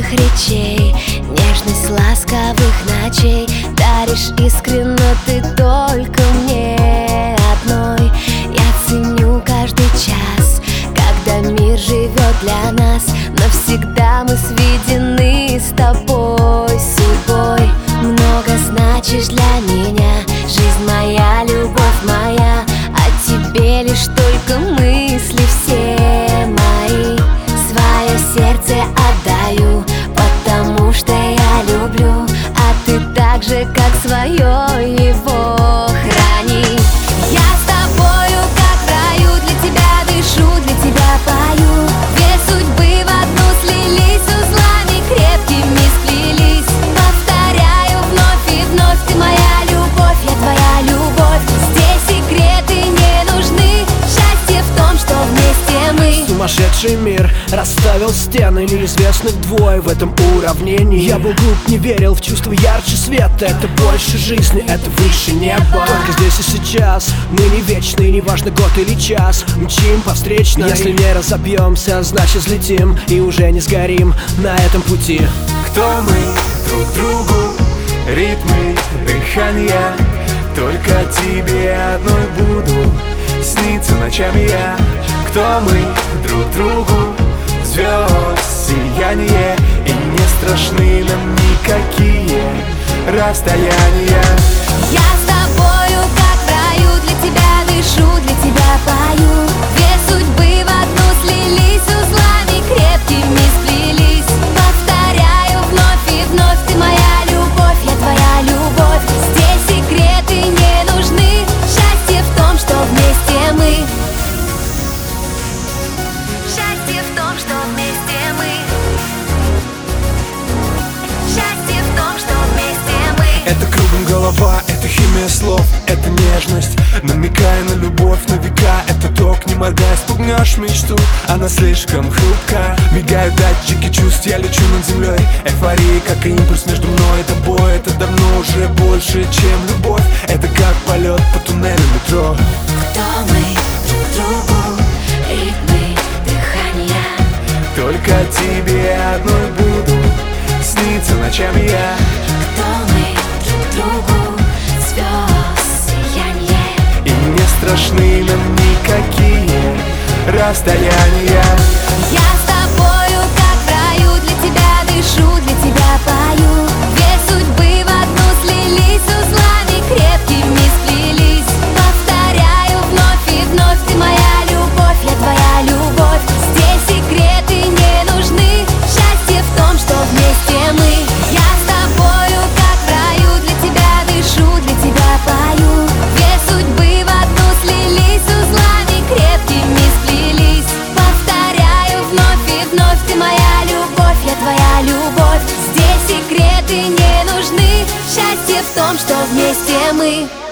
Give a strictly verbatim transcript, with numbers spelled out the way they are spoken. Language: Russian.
ласковых речей, нежность ласковых ночей. Даришь искренно ты только мне одной. Я ценю каждый час, когда мир живет для нас. Навсегда мы сведены с тобой судьбой. Много значишь для меня, жизнь моя, любовь моя. О тебе лишь только мысли все мои. Свое сердце отдаю, потому что я люблю, а ты так же, как свое его храни. Я с тобою, как в раю, для тебя дышу, для тебя пою. Две судьбы в одну слились, узлами крепкими сплелись. Повторяю вновь и вновь, ты моя любовь, я твоя любовь. Здесь секреты не нужны, счастье в том, что вместе мы. Сумасшедший мир расставил стены, неизвестных двое в этом уравнении. Я был глуп, не верил в чувство ярче света. Это больше жизни, это выше неба. Только здесь и сейчас, мы не вечны, неважно год или час. Мчим по встречной, если не разобьемся, значит взлетим и уже не сгорим на этом пути. Кто мы друг другу, ритмы дыхания. Только тебе одной буду сниться ночами я. Кто мы друг другу, звезд сияние. И не страшны нам никакие расстояния. Я с тобою, как в раю, для тебя дышу, для тебя пою. Две судьбы в одну слились, узлами крепкими сплелись. Повторяю вновь и вновь, ты моя любовь, я твоя любовь. Здесь секреты не нужны, счастье в том, что вместе мы. Счастье в том, что вместе мы. Счастье в том, что вместе мы. Это кругом голова, это химия слов, это нежность, намекая на любовь на века. Это ток, не моргая, спугнешь мечту, она слишком хрупка. Мигают датчики чувств, я лечу над землей. Эйфория, как и импульс между мной и тобой. Это давно уже больше, чем любовь. Это как полет по туннелю метро. Кто мы друг другу, ритмы дыхания. Только тебе одной буду сниться ночами я. Кто мы друг другу, звезд сияние. И не страшны нам никакие расстояния. Я с тобою, как в раю, для тебя дышу, для тебя пою. Две судьбы в одну слились, узлами крепкими сплелись. Повторяю вновь и вновь, ты моя любовь, я твоя любовь. Здесь секреты не нужны, счастье в том, что вместе мы. Я с тобою, как в раю, для тебя дышу, для тебя пою. Две судьбы в одну слились, узлами крепкими сплелись. Повторяю вновь и вновь, ты моя любовь, я твоя любовь. Здесь секреты не нужны, счастье в том, что вместе мы.